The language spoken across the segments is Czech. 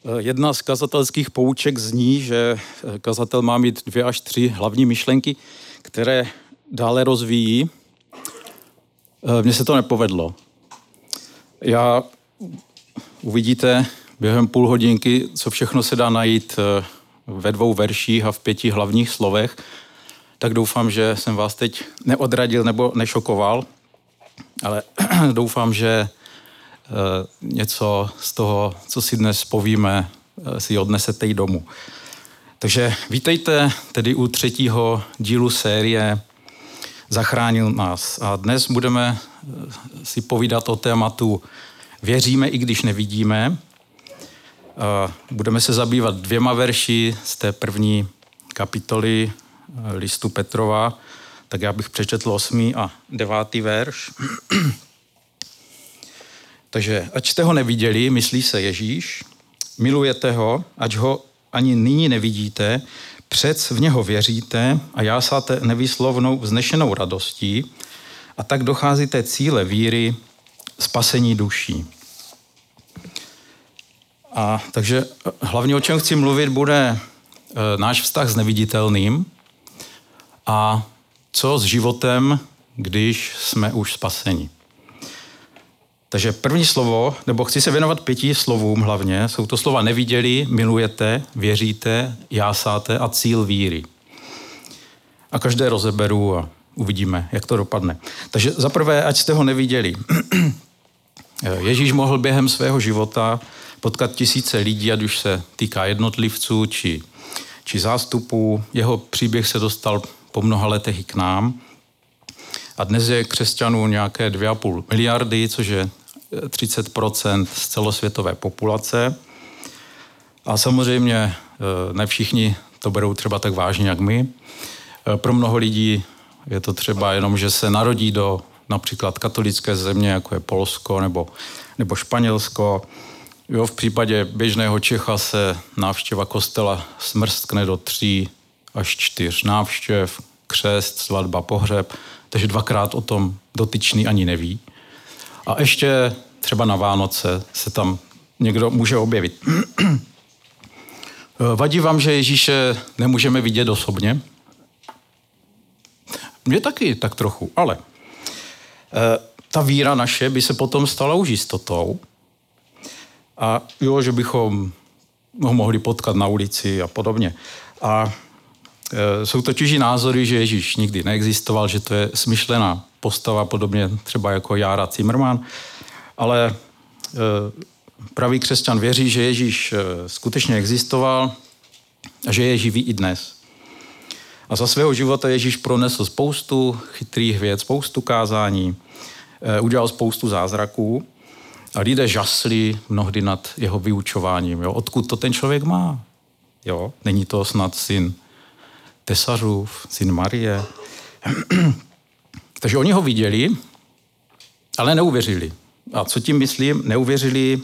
Jedna z kazatelských pouček zní, že kazatel má mít 2 až 3 hlavní myšlenky, které dále rozvíjí. Mně se to nepovedlo. Uvidíte během půl hodinky, co všechno se dá najít ve 2 verších a v 5 hlavních slovech. Tak doufám, že jsem vás teď neodradil nebo nešokoval, ale doufám, že něco z toho, co si dnes povíme, si odnesete i domů. Takže vítejte tedy u 3. dílu série Zachránil nás. A dnes budeme si povídat o tématu Věříme, i když nevidíme. Budeme se zabývat 2 verši z té první kapitoly listu Petrova. Tak já bych přečetl 8. a 9. verš. Takže ať jste ho neviděli, myslí se Ježíš, milujete ho, ať ho ani nyní nevidíte, přec v něho věříte a jásáte nevýslovnou vznešenou radostí a tak docházíte cíle víry spasení duší. A takže hlavně o čem chci mluvit bude náš vztah s neviditelným a co s životem, když jsme už spaseni. Takže první slovo, nebo chci se věnovat 5 slovům hlavně, jsou to slova neviděli, milujete, věříte, jásáte a cíl víry. A každé rozeberu a uvidíme, jak to dopadne. Takže za prvé, ať jste ho neviděli. Ježíš mohl během svého života potkat tisíce lidí, ať už se týká jednotlivců či zástupů. Jeho příběh se dostal po mnoha letech i k nám. A dnes je křesťanů nějaké 2,5 miliardy, což je 30% z celosvětové populace. A samozřejmě ne všichni to berou třeba tak vážně, jak my. Pro mnoho lidí je to třeba jenom, že se narodí do například katolické země, jako je Polsko nebo Španělsko. Jo, v případě běžného Čecha se návštěva kostela smrskne do 3 až 4 návštěv, křest, svatba, pohřeb, takže 2krát o tom dotyčný ani neví. A ještě třeba na Vánoce se tam někdo může objevit. Vadí vám, že Ježíše nemůžeme vidět osobně? Mně taky tak trochu, ale ta víra naše by se potom stala už jistotou a jo, že bychom ho mohli potkat na ulici a podobně. A jsou totiž i názory, že Ježíš nikdy neexistoval, že to je smyšlená postava, podobně třeba jako Jára Zimmerman, ale pravý křesťan věří, že Ježíš skutečně existoval a že je živý i dnes. A za svého života Ježíš pronesl spoustu chytrých věc, spoustu kázání, udělal spoustu zázraků a lidé žasli mnohdy nad jeho vyučováním. Jo? Odkud to ten člověk má? Jo? Není to snad syn Tesařův, syn Marie. Takže oni ho viděli, ale neuvěřili. A co tím myslím? Neuvěřili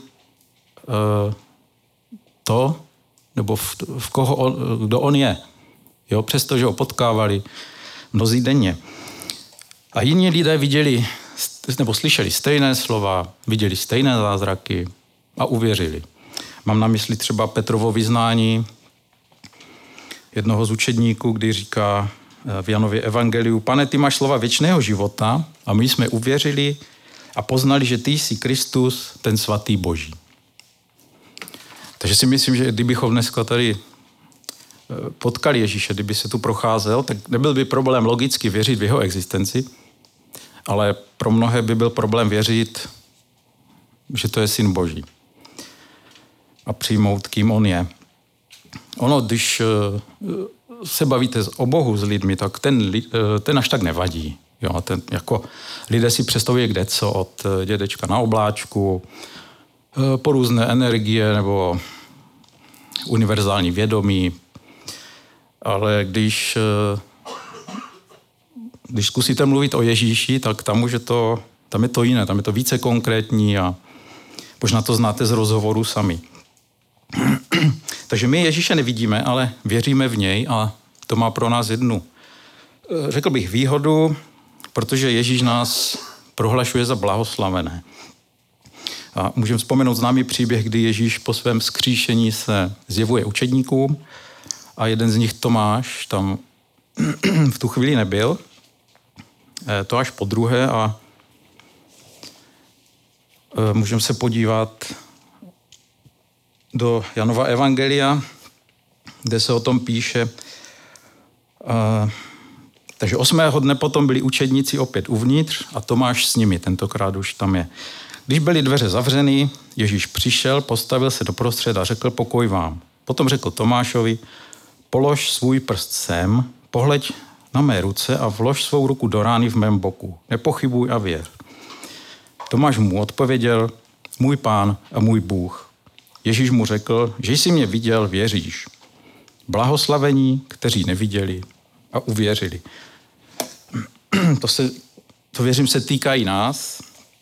nebo v koho kdo on je. Jo? Přestože ho potkávali mnozí denně. A jiní lidé viděli nebo slyšeli stejné slova, viděli stejné zázraky a uvěřili. Mám na mysli třeba Petrovo vyznání jednoho z učedníků, kdy říká v Janově evangeliu: Pane, ty máš slova věčného života a my jsme uvěřili a poznali, že ty jsi Kristus, ten svatý Boží. Takže si myslím, že kdybychom dneska tady potkali Ježíše, kdyby se tu procházel, tak nebyl by problém logicky věřit v jeho existenci, ale pro mnohé by byl problém věřit, že to je syn Boží a přijmout, kým on je. Ono, když se bavíte o Bohu s lidmi, tak ten až tak nevadí. Jo, jako lidé si představují kdeco, od dědečka na obláčku, po různé energie nebo univerzální vědomí. Ale když zkusíte mluvit o Ježíši, tak tam je to jiné, tam je to více konkrétní a možná to znáte z rozhovoru sami. Takže my Ježíše nevidíme, ale věříme v něj a to má pro nás jednu, řekl bych, výhodu, protože Ježíš nás prohlašuje za blahoslavené. A můžeme vzpomenout známý příběh, kdy Ježíš po svém vzkříšení se zjevuje učedníkům a jeden z nich, Tomáš, tam v tu chvíli nebyl. To až po druhé a můžeme se podívat do Janova evangelia, kde se o tom píše. Takže 8. dne potom byli učedníci opět uvnitř a Tomáš s nimi, tentokrát už tam je. Když byly dveře zavřeny, Ježíš přišel, postavil se doprostřed a řekl pokoj vám. Potom řekl Tomášovi, polož svůj prst sem, pohleď na mé ruce a vlož svou ruku do rány v mém boku. Nepochybuj a věř. Tomáš mu odpověděl, můj Pán a můj Bůh. Ježíš mu řekl, že jsi mě viděl, věříš. Blahoslavení, kteří neviděli a uvěřili. To věřím se týká i nás.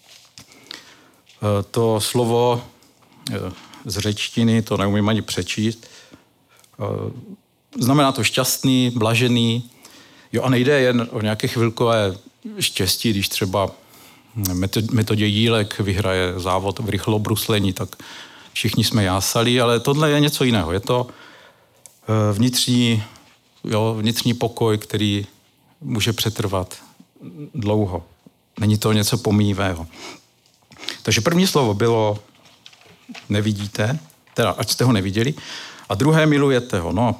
To slovo z řečtiny, to neumím ani přečíst. Znamená to šťastný, blažený. Jo, a nejde jen o nějaké chvilkové štěstí, když třeba Metodě Jílek vyhraje závod v rychlobruslení, tak všichni jsme jásali, ale tohle je něco jiného. Je to vnitřní pokoj, který může přetrvat dlouho. Není to něco pomíjivého. Takže první slovo bylo nevidíte, teda ať jste ho neviděli, a druhé milujete ho. No,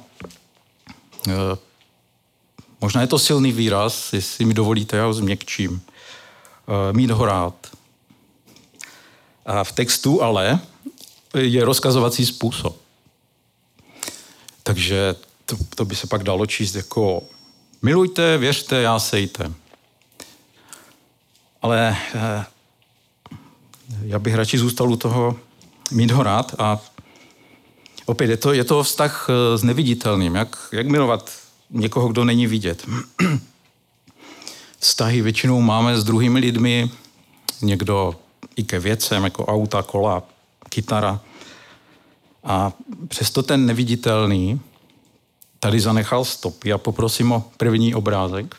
možná je to silný výraz, jestli mi dovolíte, já ho změkčím. Mít ho rád. A v textu ale je rozkazovací způsob. Takže to by se pak dalo číst jako milujte, věřte, jásejte. Ale já bych radši zůstal u toho mít ho rád a opět je to vztah s neviditelným. Jak milovat někoho, kdo není vidět. Vztahy většinou máme s druhými lidmi, někdo i ke věcem, jako auta, kola, kytara. A přesto ten neviditelný tady zanechal stopy a poprosím o první obrázek.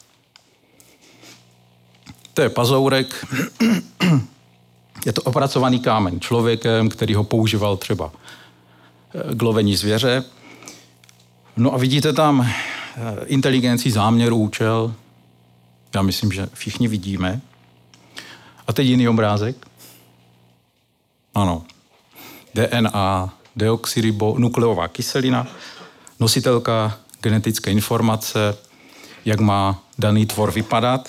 To je pazourek, je to opracovaný kámen člověkem, který ho používal třeba k lovení zvěře. No a vidíte tam inteligenci, záměr, účel. Já myslím, že všichni vidíme. A teď jiný obrázek. Ano. DNA, deoxyribonukleová kyselina, nositelka genetické informace, jak má daný tvor vypadat.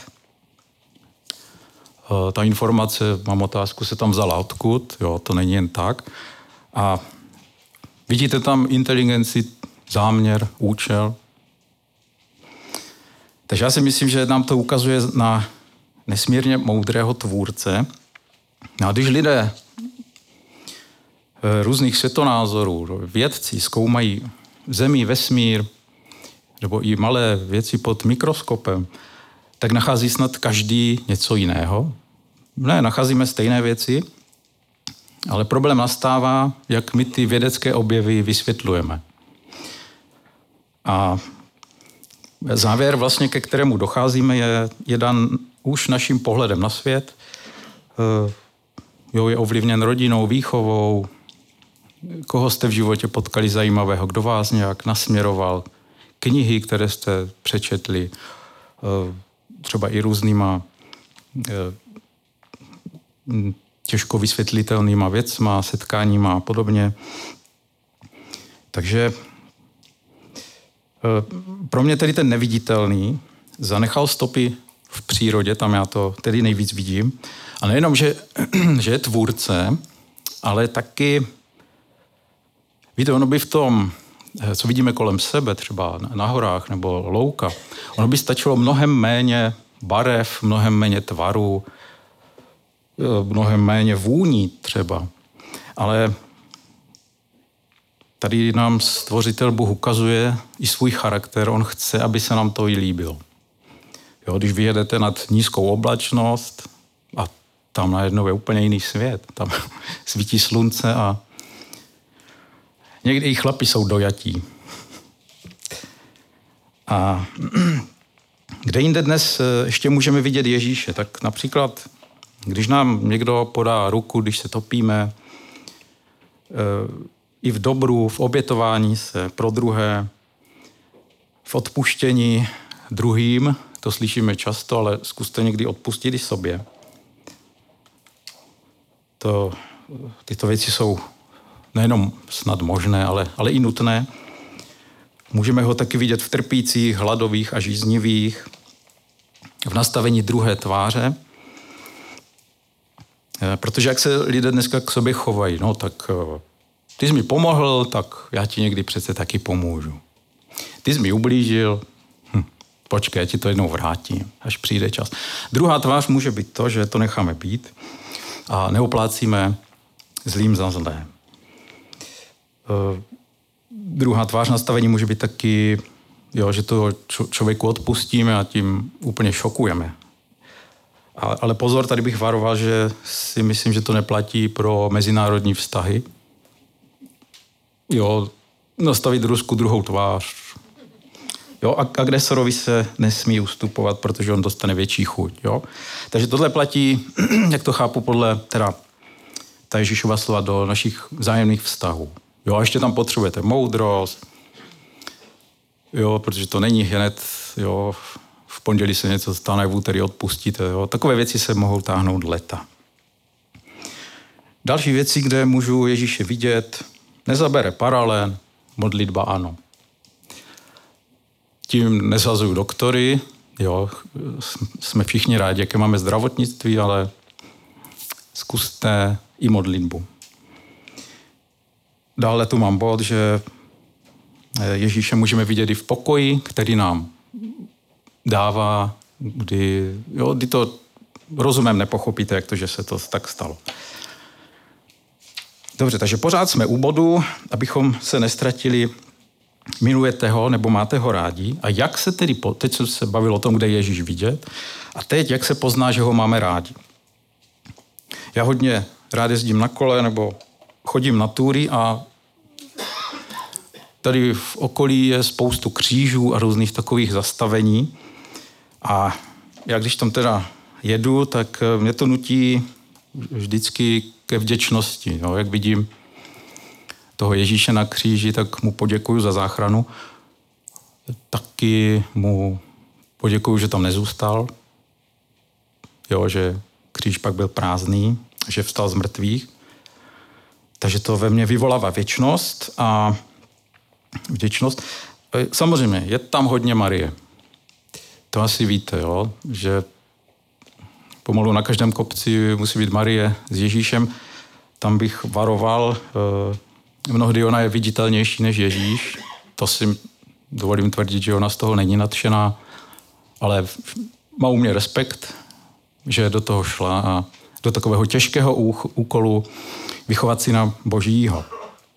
Ta informace, mám otázku, se tam vzala odkud, jo, to není jen tak. A vidíte tam inteligenci, záměr, účel. Takže já si myslím, že nám to ukazuje na nesmírně moudrého tvůrce. A když lidé různých světonázorů, vědci zkoumají Zemi, vesmír, nebo i malé věci pod mikroskopem, tak nachází snad každý něco jiného. Ne, nacházíme stejné věci, ale problém nastává, jak my ty vědecké objevy vysvětlujeme. A závěr vlastně, ke kterému docházíme, je dan už naším pohledem na svět. Je ovlivněn rodinou, výchovou, koho jste v životě potkali zajímavého, kdo vás nějak nasměroval, knihy, které jste přečetli, třeba i různýma těžko vysvětlitelnýma věcma, setkáníma a podobně. Takže pro mě tedy ten neviditelný zanechal stopy v přírodě, tam já to tedy nejvíc vidím. A nejenom, že je tvůrce, ale taky, víte, ono by v tom, co vidíme kolem sebe, třeba na horách nebo louka, ono by stačilo mnohem méně barev, mnohem méně tvarů, mnohem méně vůní třeba. Ale tady nám Stvořitel Bůh ukazuje i svůj charakter. On chce, aby se nám to i líbilo. Jo, když vyjedete nad nízkou oblačnost a tam najednou je úplně jiný svět. Tam svítí slunce a někdy i chlapi jsou dojatí. A kde jinde dnes ještě můžeme vidět Ježíše? Tak například Když nám někdo podá ruku, když se topíme, i v dobru, v obětování se pro druhé, v odpuštění druhým, to slyšíme často, ale zkuste někdy odpustit i sobě. Tyto věci jsou nejenom snad možné, ale i nutné. Můžeme ho taky vidět v trpících, hladových a žíznivých, v nastavení druhé tváře. Protože jak se lidé dneska k sobě chovají, no tak ty jsi mi pomohl, tak já ti někdy přece taky pomůžu. Ty jsi mi ublížil, počkej, já ti to jednou vrátím, až přijde čas. Druhá tvář může být to, že to necháme být a neoplácíme zlým za zlé. Druhá tvář nastavení může být taky, že to člověku odpustíme a tím úplně šokujeme. Ale pozor, tady bych varoval, že si myslím, že to neplatí pro mezinárodní vztahy. Nastavit Rusku druhou tvář. Agresorovi se nesmí ustupovat, protože on dostane větší chuť. Takže tohle platí, jak to chápu, podle ta Ježíšova slova do našich vzájemných vztahů. A ještě tam potřebujete moudrost, protože to není hned, v pondělí se něco stane, v úterý odpustíte. Takové věci se mohou táhnout leta. Další věci, kde můžu Ježíše vidět, nezabere paralen, modlitba ano. Tím nezazuju doktory, jsme všichni rádi, jaké máme zdravotnictví, ale zkuste i modlitbu. Dále tu mám bod, že Ježíše můžeme vidět i v pokoji, který nám dává, kdy to rozumem nepochopíte, jak to, že se to tak stalo. Dobře, takže pořád jsme u bodu, abychom se nestratili, milujete ho nebo máte ho rádi. A jak se tedy, teď jsem se bavil o tom, kde je Ježíš vidět, a teď jak se pozná, že ho máme rádi. Já hodně rád jezdím na kole nebo chodím na túry a tady v okolí je spoustu křížů a různých takových zastavení. A já když tam teda jedu, tak mě to nutí vždycky ke vděčnosti. Jak vidím toho Ježíše na kříži, tak mu poděkuju za záchranu. Taky mu poděkuju, že tam nezůstal. Že kříž pak byl prázdný, že vstal z mrtvých. Takže to ve mně vyvolává věčnost a vděčnost. Samozřejmě, je tam hodně Marie. To asi víte, že pomalu na každém kopci musí být Marie s Ježíšem. Tam bych varoval, mnohdy ona je viditelnější než Ježíš. To si dovolím tvrdit, že ona z toho není nadšená, ale má u mě respekt, že do toho šla a do takového těžkého úkolu vychovat syna Božího.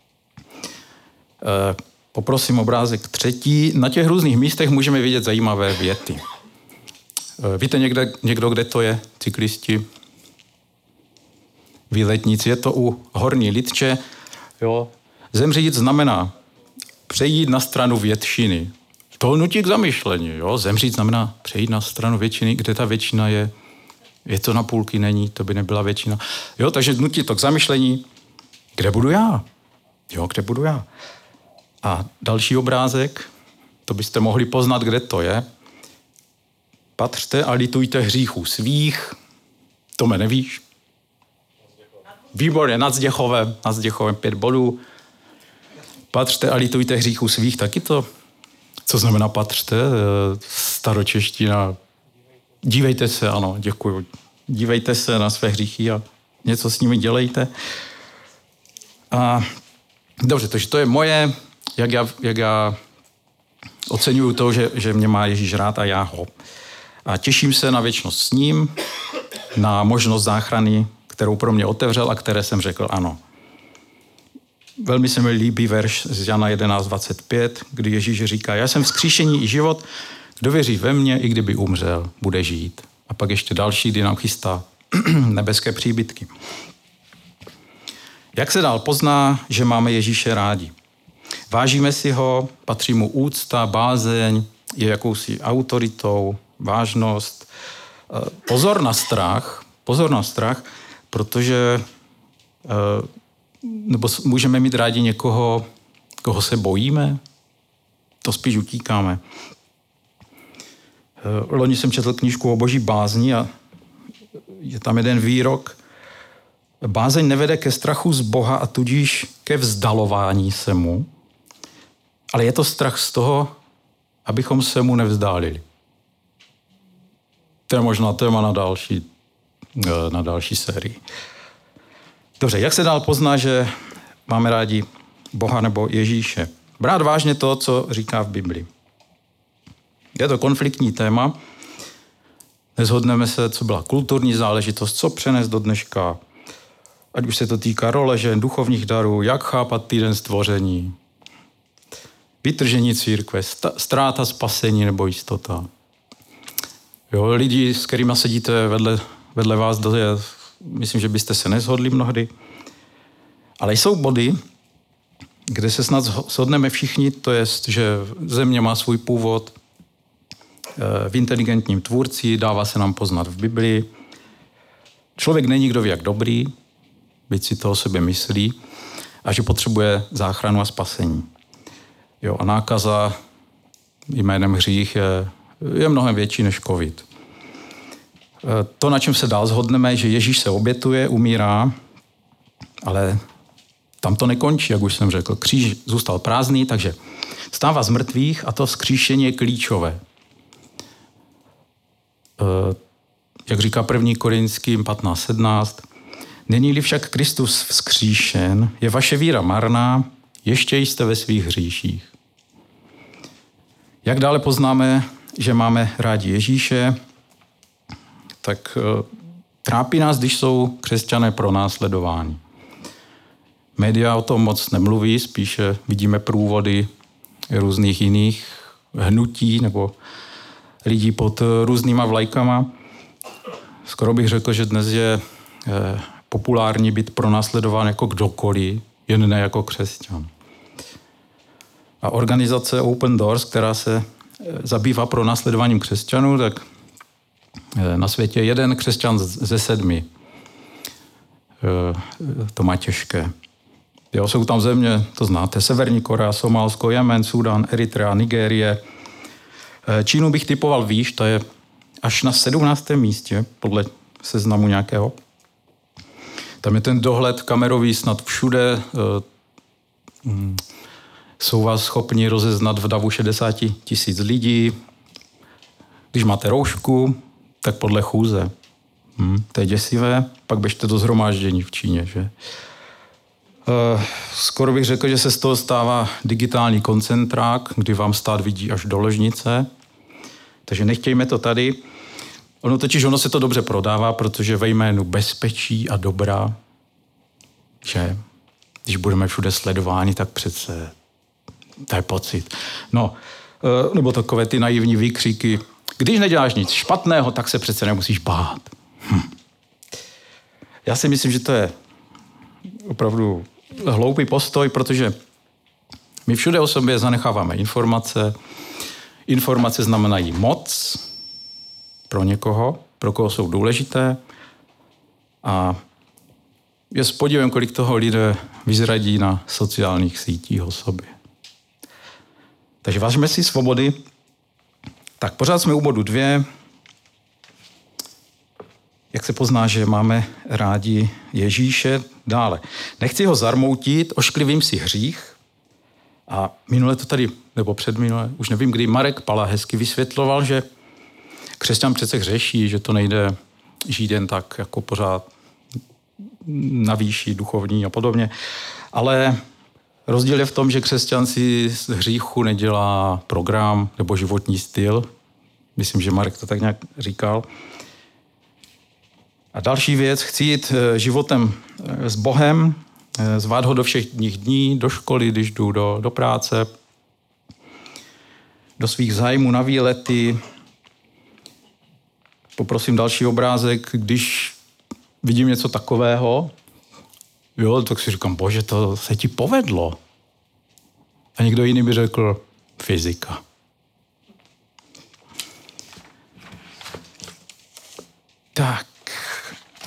Poprosím obrázek 3. Na těch různých místech můžeme vidět zajímavé věty. Víte někdo, kde to je, cyklisti? Výletníci, je to u Horní Lidče. Zemřít znamená přejít na stranu většiny. To nutí k zamyšlení. Zemřít znamená přejít na stranu většiny, kde ta většina je. Je to na půlky, není, to by nebyla většina. Takže nutí to k zamyšlení, kde budu já? Kde budu já? A další obrázek, to byste mohli poznat, kde to je. Patřte a litujte hříchů svých. Tome, nevíš? Výborně, nad Zděchovem 5 bodů. Patřte a litujte hříchů svých, taky to. Co znamená patřte? Staročeština. Dívejte se, ano, děkuju. Dívejte se na své hříchy a něco s nimi dělejte. A dobře, takže to je moje, jak já oceňuju to, že mě má Ježíš rád a já ho. A těším se na věčnost s ním, na možnost záchrany, kterou pro mě otevřel a které jsem řekl ano. Velmi se mi líbí verš z Jana 11:25, kdy Ježíš říká, já jsem vzkříšení i život, kdo věří ve mně, i kdyby umřel, bude žít. A pak ještě další, kdy nám chystá nebeské příbytky. Jak se dál pozná, že máme Ježíše rádi? Vážíme si ho, patří mu úcta, bázeň, je jakousi autoritou, vážnost. Pozor na strach, Pozor na strach, protože nebo můžeme mít rádi někoho, koho se bojíme, to spíš utíkáme. Loni jsem četl knížku o boží bázni a je tam jeden výrok. Bázeň nevede ke strachu z Boha a tudíž ke vzdalování se mu, ale je to strach z toho, abychom se mu nevzdálili. To je možná téma na další sérii. Dobře, jak se dál pozná, že máme rádi Boha nebo Ježíše? Brát vážně to, co říká v Biblii. Je to konfliktní téma. Nezhodneme se, co byla kulturní záležitost, co přenést do dneška. Ať už se to týká role žen, duchovních darů, jak chápat týden stvoření, vytržení církve, ztráta spasení nebo jistota. Jo, lidi, s kterými sedíte vedle vás, myslím, že byste se neshodli mnohdy. Ale jsou body, kde se snad shodneme všichni, to je, že země má svůj původ v inteligentním tvůrci, dává se nám poznat v Biblii. Člověk není kdo ví jak dobrý, byť si to o sobě myslí, a že potřebuje záchranu a spasení. Jo, a nákaza jménem hřích je mnohem větší než covid. To, na čem se dál shodneme, že Ježíš se obětuje, umírá, ale tam to nekončí, jak už jsem řekl. Kříž zůstal prázdný, takže vstává z mrtvých a to vzkříšení je klíčové. Jak říká 1. Korinským 15:17, není-li však Kristus vzkříšen, je vaše víra marná, ještě jste ve svých hříších. Jak dále poznáme, že máme rádi Ježíše, tak trápí nás, když jsou křesťané pronásledováni. Média o tom moc nemluví, spíše vidíme průvody různých jiných hnutí nebo lidí pod různýma vlajkama. Skoro bych řekl, že dnes je populární být pronásledován jako kdokoliv, jen ne jako křesťan. A organizace Open Doors, která se zabývá pronásledováním křesťanů, tak na světě jeden křesťan ze 7. To má těžké. Jo, jsou tam země, to znáte, Severní Korea, Somálsko, Jemen, Súdán, Eritrea, Nigérie. Čínu bych typoval výš, to je až na 17. místě, podle seznamu nějakého. Tam je ten dohled kamerový snad všude. Jsou vás schopni rozeznat v davu 60 000 lidí. Když máte roušku, tak podle chůze. To je děsivé. Pak běžte do shromáždění v Číně, že? Skoro bych řekl, že se z toho stává digitální koncentrák, kdy vám stát vidí až do ložnice. Takže nechtějme to tady. Ono se to dobře prodává, protože ve jménu bezpečí a dobra, že když budeme všude sledováni, tak přece to je pocit. No, nebo takové ty naivní výkřiky. Když neděláš nic špatného, tak se přece nemusíš bát. Já si myslím, že to je opravdu hloupý postoj, protože my všude o sobě zanecháváme informace. Informace znamenají moc pro někoho, pro koho jsou důležité. A je s podívem, kolik toho lidé vyzradí na sociálních sítích o sobě. Takže vážme si svobody. Tak pořád jsme u bodu 2. Jak se pozná, že máme rádi Ježíše? Dále. Nechci ho zarmoutit, ošklivím si hřích. A minule to tady, nebo předminule, už nevím kdy, Marek Pala hezky vysvětloval, že křesťan přece hřeší, že to nejde žít jen tak jako pořád na výši duchovní a podobně. Ale rozdíl je v tom, že křesťan si z hříchu nedělá program nebo životní styl. Myslím, že Marek to tak nějak říkal. A další věc, chci jít životem s Bohem, zvát ho do všech dní, do školy, když jdu do práce, do svých zájmů na výlety. Poprosím další obrázek, když vidím něco takového, jo, tak si říkám, bože, to se ti povedlo. A někdo jiný by řekl, fyzika. Tak,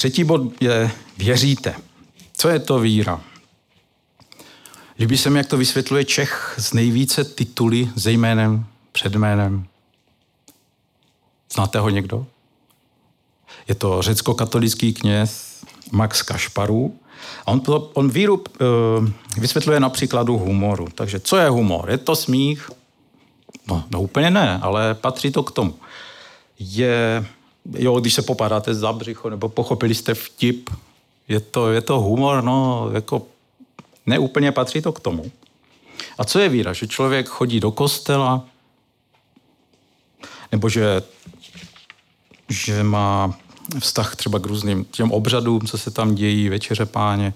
Třetí bod je věříte. Co je to víra? Líbí se mi, jak to vysvětluje Čech z nejvíce tituly se jménem, před jménem. Znáte ho někdo? Je to řecko-katolický kněz Max Kašparů. A on víru vysvětluje na příkladu humoru. Takže co je humor? Je to smích? No úplně ne, ale patří to k tomu. Když se popadáte za břicho, nebo pochopili jste vtip, je to humor, no, jako neúplně patří to k tomu. A co je víra? Že člověk chodí do kostela, nebo že má vztah třeba k různým těm obřadům, co se tam dějí, večeře Páně.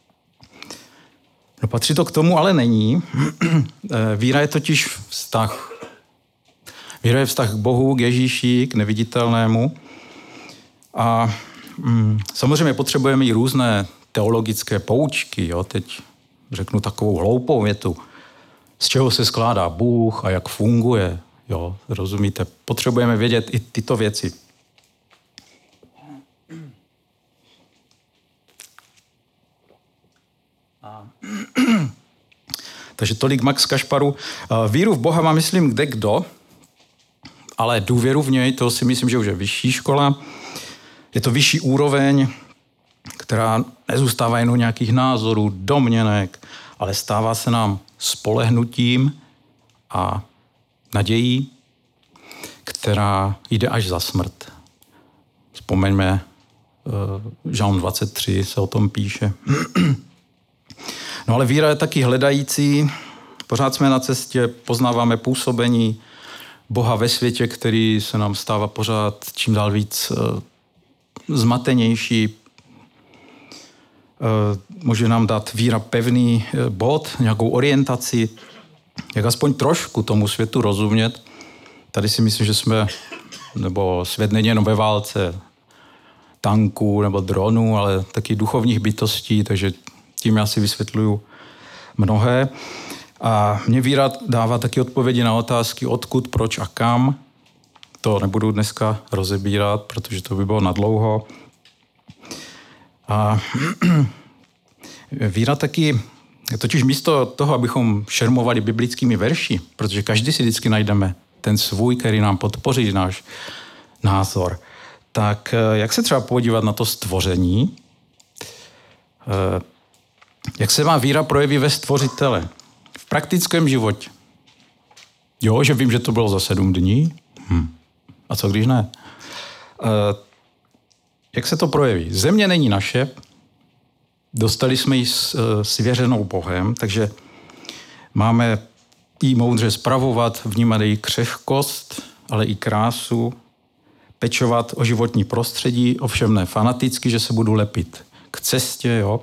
No patří to k tomu, ale není. Víra je totiž vztah. Víra je vztah k Bohu, k Ježíši, k neviditelnému. A samozřejmě potřebujeme i různé teologické poučky. Jo? Teď řeknu takovou hloupou větu. Z čeho se skládá Bůh a jak funguje. Jo? Rozumíte? Potřebujeme vědět i tyto věci. Takže tolik Max Kašparu. Víru v Boha má, myslím, kdekdo, ale důvěru v něj, to si myslím, že už je vyšší škola. Je to vyšší úroveň, která nezůstává jen u nějakých názorů, domněnek, ale stává se nám spolehnutím a nadějí, která jde až za smrt. Vzpomeňme, Žalm 23 se o tom píše. No ale víra je taky hledající. Pořád jsme na cestě, poznáváme působení Boha ve světě, který se nám stává pořád čím dál víc zmatenější. Může nám dát víra pevný bod, nějakou orientaci, jak aspoň trošku tomu světu rozumět. Tady si myslím, že svět není jenom ve válce tanků nebo dronů, ale taky duchovních bytostí, takže tím já si vysvětluju mnohé. A mě víra dává taky odpovědi na otázky odkud, proč a kam. To nebudu dneska rozebírat, protože to by bylo nadlouho. A víra taky, totiž místo toho, abychom šermovali biblickými verši, protože každý si vždycky najdeme ten svůj, který nám podpoří náš názor, tak jak se třeba podívat na to stvoření, jak se má víra projeví ve stvořitele v praktickém životě. Jo, že vím, že to bylo za 7 dní. A co když ne? Jak se to projeví? Země není naše, dostali jsme ji svěřenou Bohem, takže máme ji moudře spravovat, vnímat její křehkost, ale i krásu, pečovat o životní prostředí, ovšem ne fanaticky, že se budu lepit k cestě, jo.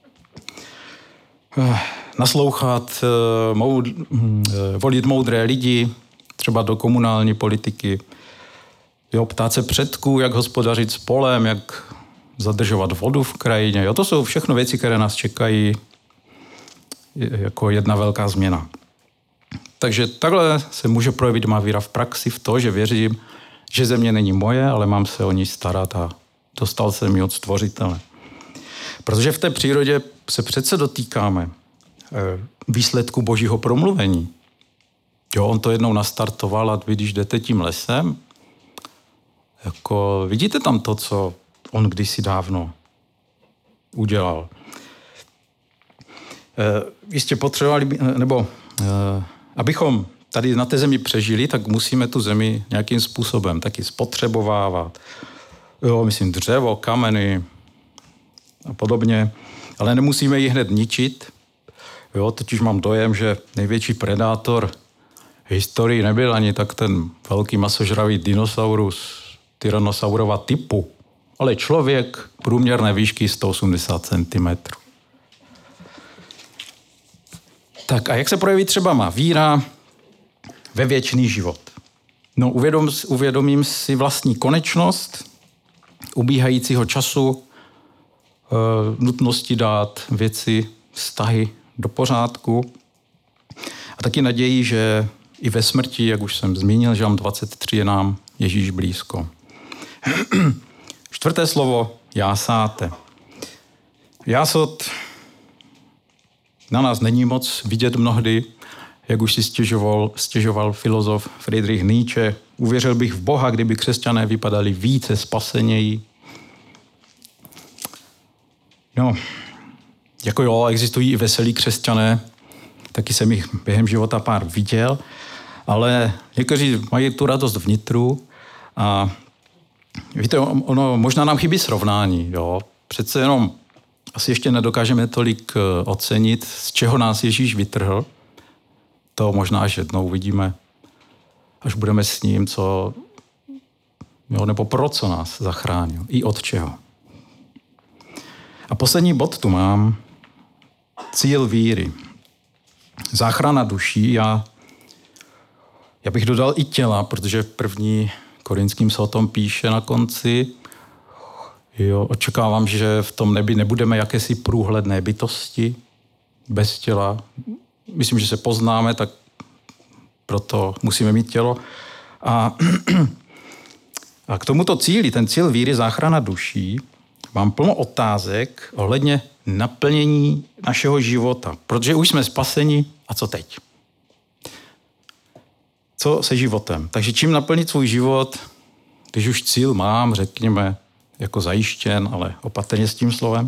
Naslouchat, volit moudré lidi, třeba do komunální politiky, jo, ptát se předků, jak hospodařit s polem, jak zadržovat vodu v krajině. Jo, to jsou všechno věci, které nás čekají jako jedna velká změna. Takže takhle se může projevit má víra v praxi v to, že věřím, že země není moje, ale mám se o ní starat a dostal jsem ji od stvořitele. Protože v té přírodě se přece dotýkáme výsledku božího promluvení. Jo, on to jednou nastartoval a vy, když jdete tím lesem, jako vidíte tam to, co on kdysi dávno udělal. Jistě potřebovali, abychom tady na té zemi přežili, tak musíme tu zemi nějakým způsobem taky spotřebovávat. Jo, myslím dřevo, kameny a podobně, ale nemusíme ji hned ničit. Jo, totiž mám dojem, že největší predátor v historii nebyl ani tak ten velký masožravý dinosaurus Tyrannosaurova typu, ale člověk průměrné výšky 180 cm. Tak a jak se projeví třeba má víra ve věčný život? No, uvědomím si vlastní konečnost, ubíhajícího času, nutnosti dát věci, vztahy do pořádku a taky naději, že i ve smrti, jak už jsem zmínil, Žalm 23 je nám Ježíš blízko. 4. slovo jásáte. Jásot na nás není moc vidět mnohdy, jak už si stěžoval filozof Friedrich Nietzsche. Uvěřil bych v Boha, kdyby křesťané vypadali více spaseněji. No, jako jo, existují i veselí křesťané, taky jsem jich během života pár viděl, ale někteří mají tu radost vnitru a víte, ono možná nám chybí srovnání, jo. Přece jenom asi ještě nedokážeme tolik ocenit, z čeho nás Ježíš vytrhl. To možná až jednou uvidíme, až budeme s ním, nebo pro co nás zachránil, i od čeho. A poslední bod tu mám. Cíl víry. Záchrana duší. Já bych dodal i těla, protože v 1. Korinským se o tom píše na konci. Jo, očekávám, že v tom nebi nebudeme jakési průhledné bytosti bez těla. Myslím, že se poznáme, tak proto musíme mít tělo. A k tomuto cíli, ten cíl víry, záchrana duší, mám plno otázek ohledně naplnění našeho života. Protože už jsme spaseni a co teď? Co se životem? Takže čím naplnit svůj život, když už cíl mám, řekněme, jako zajištěn, ale opatrně s tím slovem.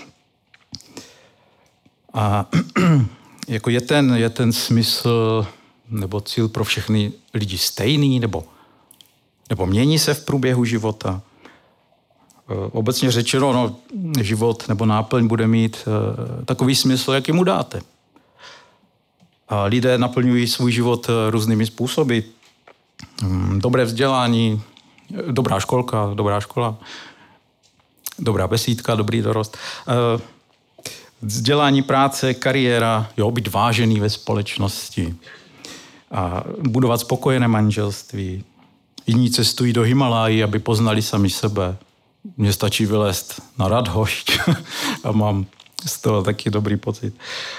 A jako je ten smysl nebo cíl pro všechny lidi stejný, nebo mění se v průběhu života? Obecně řečeno, život nebo náplň bude mít takový smysl, jaký mu dáte. A lidé naplňují svůj život různými způsoby. Dobré vzdělání, dobrá školka, dobrá škola, dobrá besídka, dobrý dorost. Vzdělání, práce, kariéra, být vážený ve společnosti. A budovat spokojené manželství. Jiní cestují do Himalájí, aby poznali sami sebe. Mně stačí vylézt na Radhošť a mám z toho taky dobrý pocit.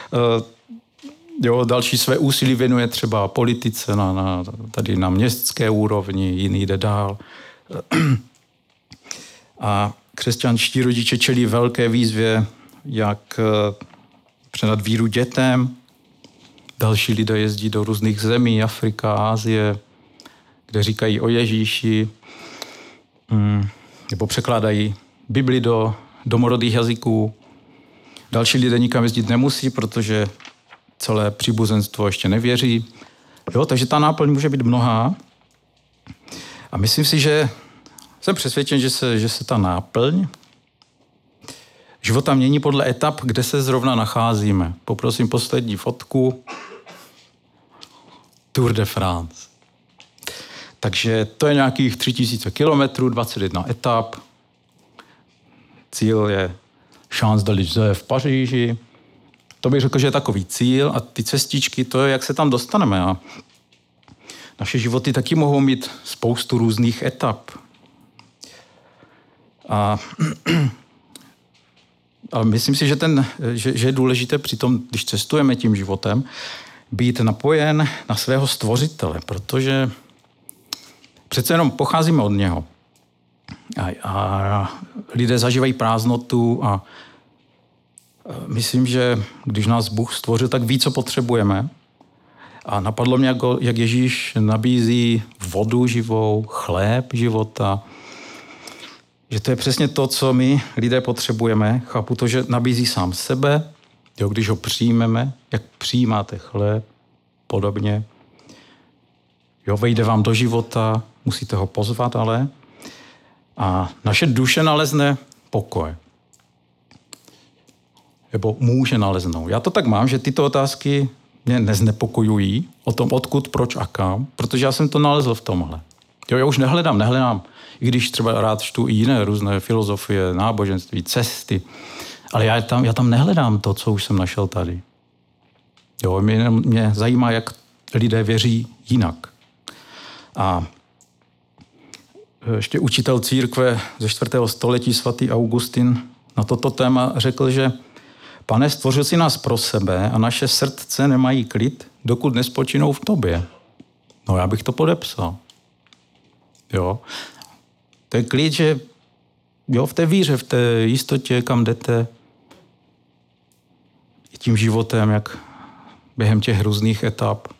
Další své úsilí věnuje třeba politice tady na městské úrovni, jiný jde dál. A křesťanští rodiče čelí velké výzvě, jak předat víru dětem. Další lidé jezdí do různých zemí, Afrika, Asie, kde říkají o Ježíši, nebo překládají Bibli do domorodých jazyků. Další lidé nikam jezdit nemusí, protože celé příbuzenstvo ještě nevěří. Takže ta náplň může být mnohá. A myslím si, že jsem přesvědčen, že se ta náplň života mění podle etap, kde se zrovna nacházíme. Poprosím poslední fotku. Tour de France. Takže to je nějakých 3000 kilometrů, 21 etap. Cíl je Champs-Élysées v Paříži. To bych řekl, že je takový cíl a ty cestičky, to je, jak se tam dostaneme. A naše životy taky mohou mít spoustu různých etap. Ale myslím si, že je důležité při tom, když cestujeme tím životem, být napojen na svého stvořitele, protože přece jenom pocházíme od něho. A lidé zažívají prázdnotu a myslím, že když nás Bůh stvořil, tak ví, co potřebujeme. A napadlo mě, jak Ježíš nabízí vodu živou, chléb života, že to je přesně to, co my lidé potřebujeme. Chápu to, že nabízí sám sebe, když ho přijmeme, jak přijímáte chléb, podobně. Vejde vám do života, musíte ho pozvat, ale. A naše duše nalezne pokoj. Nebo může naleznout. Já to tak mám, že tyto otázky mě neznepokojují o tom, odkud, proč a kam, protože já jsem to nalezl v tomhle. Já už nehledám, i když třeba rád čtu i jiné různé filozofie, náboženství, cesty, ale já tam nehledám to, co už jsem našel tady. Mě zajímá, jak lidé věří jinak. A ještě učitel církve ze 4. století svatý Augustin na toto téma řekl, že Pane, stvořil si nás pro sebe a naše srdce nemají klid, dokud nespočinou v tobě. Já bych to podepsal. To je klid, že Jo, v té víře, v té jistotě, kam jdete, i tím životem, jak během těch různých etap.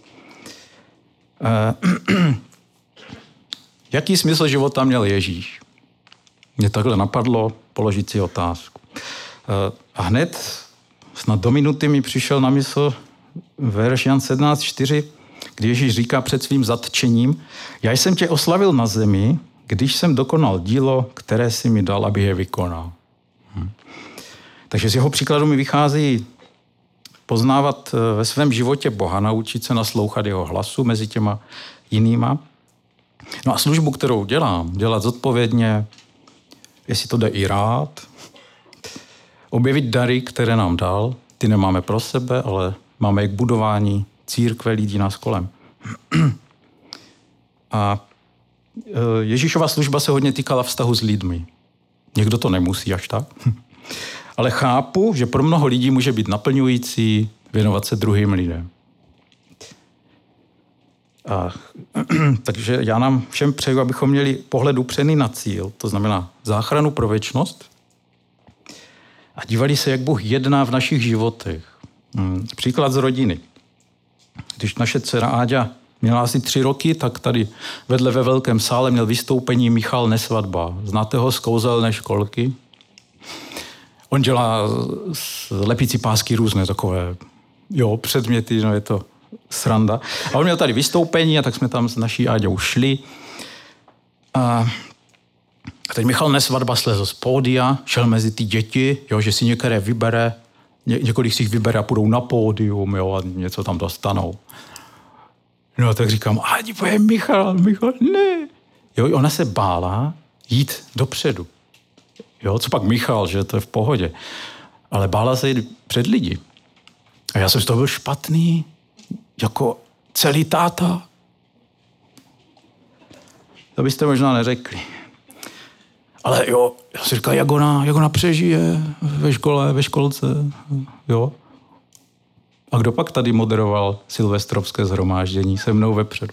Jaký smysl života měl Ježíš? Mě takhle napadlo položit si otázku. A hned snad do minuty mi přišel na mysl verš Jan 17:4, kdy Ježíš říká před svým zatčením: já jsem tě oslavil na zemi, když jsem dokonal dílo, které jsi mi dal, aby je vykonal. Takže z jeho příkladu mi vychází poznávat ve svém životě Boha, naučit se naslouchat jeho hlasu mezi těma jinýma. No a službu, kterou dělám, dělat zodpovědně, jestli to jde i rád, objevit dary, které nám dal, ty nemáme pro sebe, ale máme je k budování církve, lidí nás kolem. A Ježíšova služba se hodně týkala vztahu s lidmi. Někdo to nemusí až tak. Ale chápu, že pro mnoho lidí může být naplňující věnovat se druhým lidem. Takže já nám všem přeju, abychom měli pohled upřený na cíl, to znamená záchranu pro věčnost, a dívali se, jak Bůh jedná v našich životech. Příklad z rodiny. Když naše dcera Áďa měla asi 3 roky, tak tady vedle ve velkém sále měl vystoupení Michal Nesvadba. Znáte ho z kouzelné školky? On dělá lepící pásky různé takové, předměty, je to sranda. A on měl tady vystoupení a tak jsme tam s naší Áďou šli. A teď Michal Nesvadba slezl z pódia, šel mezi ty děti, že si některé vybere, několik si jich vybere a půjdou na pódium, a něco tam dostanou. No tak říkám, Ádi, pojď Michal, ne. Ona se bála jít dopředu. Co pak Michal, že to je v pohodě. Ale bála se jít před lidi. A já jsem z toho byl špatný, jako celý táta. To byste možná neřekli. Ale já si říkal, jak ona přežije ve školce. A kdo pak tady moderoval silvestrovské shromáždění se mnou vepředu?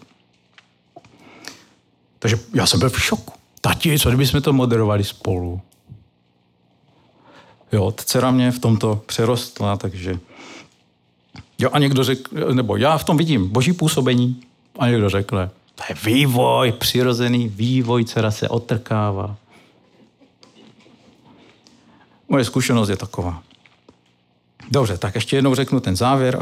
Takže já jsem byl v šoku. Tati, co kdybychom to moderovali spolu? Dcera mě v tomto přerostla, takže... a někdo řekl, nebo já v tom vidím boží působení, a někdo řekl, to je vývoj, přirozený vývoj, dcera se otrkává. Moje zkušenost je taková. Dobře, tak ještě jednou řeknu ten závěr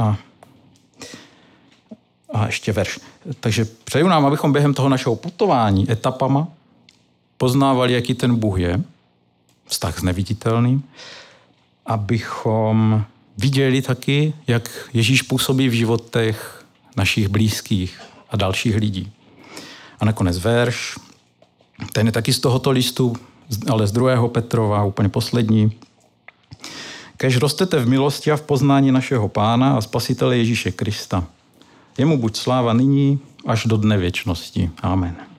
a ještě verš. Takže přeju nám, abychom během toho našeho putování etapama poznávali, jaký ten Bůh je, vztah s neviditelným, abychom viděli taky, jak Ježíš působí v životech našich blízkých a dalších lidí. A nakonec verš, ten je taky z tohoto listu, ale z 2. Petrova, úplně poslední. Kéž rostete v milosti a v poznání našeho Pána a Spasitele Ježíše Krista. Jemu buď sláva nyní až do dne věčnosti. Amen.